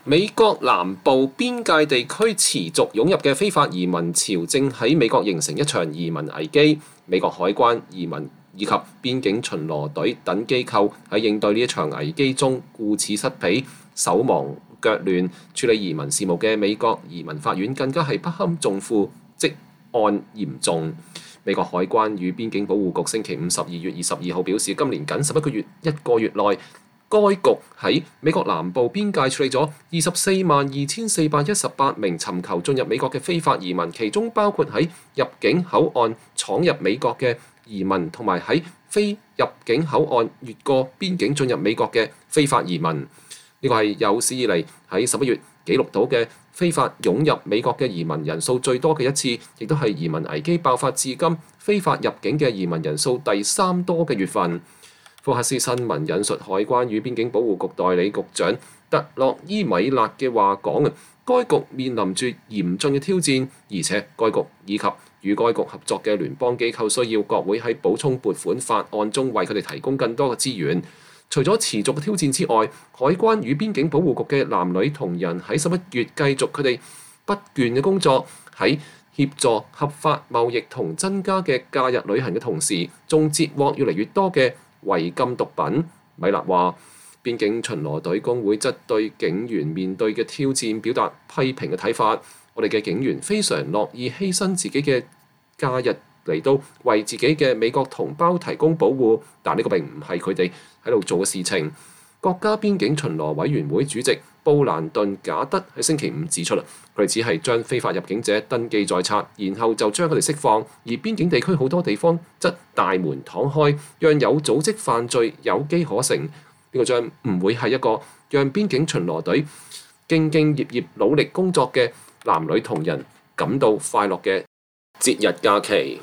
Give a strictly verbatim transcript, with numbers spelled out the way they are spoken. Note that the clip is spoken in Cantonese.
美國南部邊界地區持續湧入嘅非法移民潮，正喺美國形成一場移民危機。美國海關、移民以及邊境巡邏隊等機構喺應對呢一場危機中顧此失彼、手忙腳亂。處理移民事務嘅美國移民法院更加係不堪重負，積案嚴重。美國海關與邊境保護局星期五十二月二十二號表示，今年僅十一個月一個月內，該局喺美國南部邊界處理咗二十四萬二千四百一十八名尋求進入美國嘅非法移民，其中包括喺入境口岸闖入美國嘅移民，同埋喺非入境口岸越過邊境進入美國嘅非法移民。呢個係有史以嚟喺十一月記錄到嘅非法湧入美國嘅移民人數最多嘅一次，亦都係移民危機爆發至今非法入境嘅移民人數第三多嘅月份。福克斯新聞引述海關與邊境保護局代理局長特洛伊米勒嘅話講啊，該局面臨住嚴峻嘅挑戰，而且該局以及與該局合作嘅聯邦機構需要國會喺補充撥款法案中為佢哋提供更多嘅資源。除咗持續嘅挑戰之外，海關與邊境保護局嘅男女同仁喺十一月繼續佢哋不倦嘅工作，喺協助合法貿易同增加嘅假日旅行嘅同時，仲截獲越嚟越多嘅違禁毒品。米勒話：邊境巡邏隊工會則對警員面對嘅挑戰表達批評嘅睇法。我哋嘅警員非常樂意犧牲自己嘅假日嚟到為自己嘅美國同胞提供保護，但呢個並唔係佢哋喺度做嘅事情。國家邊境巡邏委員會主席布蘭頓賈德喺星期五指出啦，佢哋只係將非法入境者登記在冊，然後就將佢哋釋放，而邊境地區好多地方則大門敞開，讓有組織犯罪有機可乘。呢、這個將唔會係一個讓邊境巡邏隊兢兢業業努力工作嘅男女同仁感到快樂嘅節日假期。